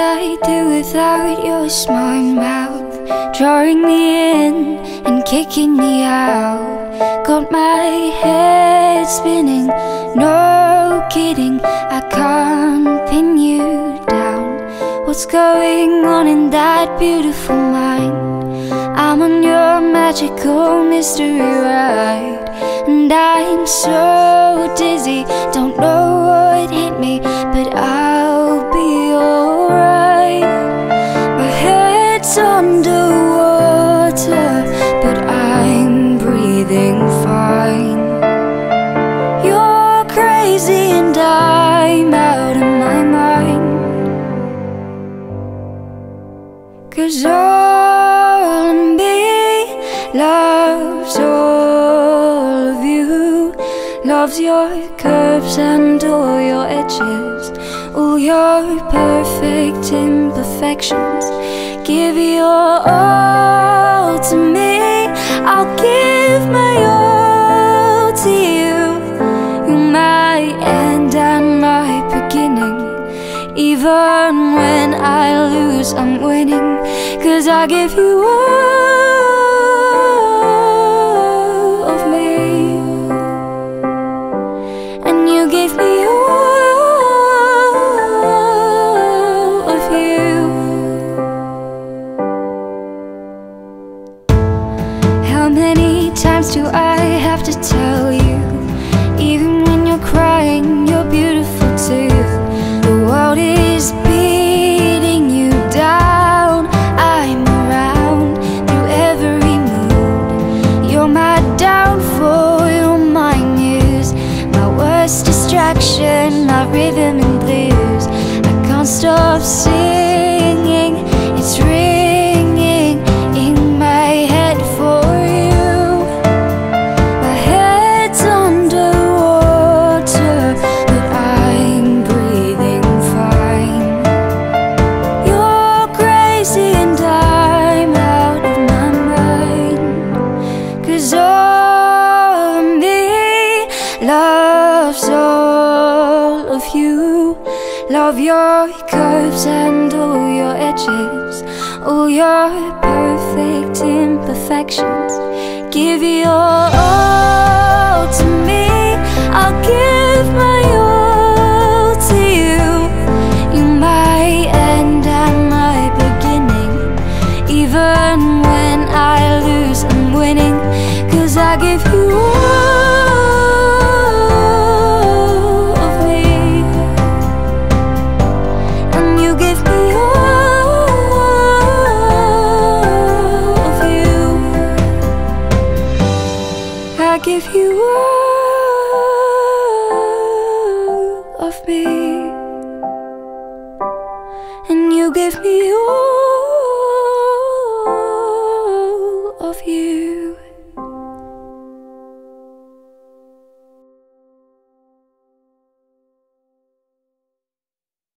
I do without your smart mouth? Drawing me in and kicking me out. Got my head spinning, no kidding, I can't pin you down. What's going on in that beautiful mind? I'm on your magical mystery ride, and I'm so dizzy, don't know what hit me, but I'll be alright. My head's underwater, but I'm breathing fine. You're crazy and I'm out of my mind, 'cause all of me loves all of you. Loves your curves and all your edges, all your perfect imperfections. Give your all to me, I'll give my all to you. You're my end and my beginning. Even when I lose, I'm winning, 'cause I give you all of me, and you give me all of you. How many times do I have to tell you? Even when you're crying, you're beautiful too. The world is beating you down, I'm around through every mood. You're my downfall, you're my muse, my worst distraction, my rhythm and blues. I can't stop singing, it's ringing in my head for you. My head's underwater, but I'm breathing fine. You're crazy and I'm out of my mind, 'cause all of me loves all of you. Love your curves and all your edges, all your perfect imperfections. Give your all to me, I'll give my all to you. You're my end and my beginning. Even when I lose, I'm winning, 'cause I give you